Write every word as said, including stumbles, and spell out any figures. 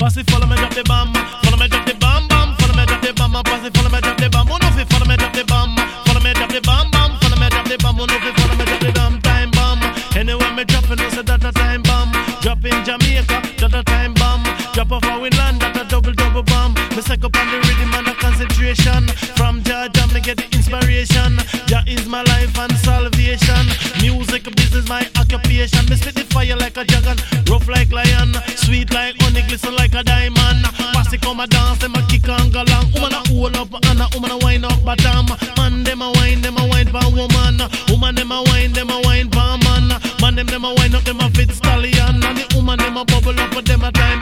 Pass it, follow me, drop the bomb. Follow me, drop the bomb, bomb. Follow me, drop the bomb. Pass it, follow me, drop the bomb. Oh no, fi follow me, drop the bomb. Follow me, drop the bomb, bomb. Follow me, drop the bomb. Oh no, fi follow me, drop the damn time bomb. Anywhere me drop it, no say that a time bomb. Drop in Jamaica, that a time bomb. Drop off how we land, that a double double bomb. Me psych up on the rhythm and the concentration. From Georgia, me get the inspiration. Jah is my life and salvation. Music business my occupation. Me spit the fire like a dragon, rough like lion, sweet like honey, glisten like a diamond. Pass it come a dance, them a kick and go long. Woman a hold up and a woman a wind up bottom. Man them a wine, them a wine for woman. Woman them a wine, them a wine for man. Man them them a wine up, them a fit stallion. And the woman them a bubble up, but them a time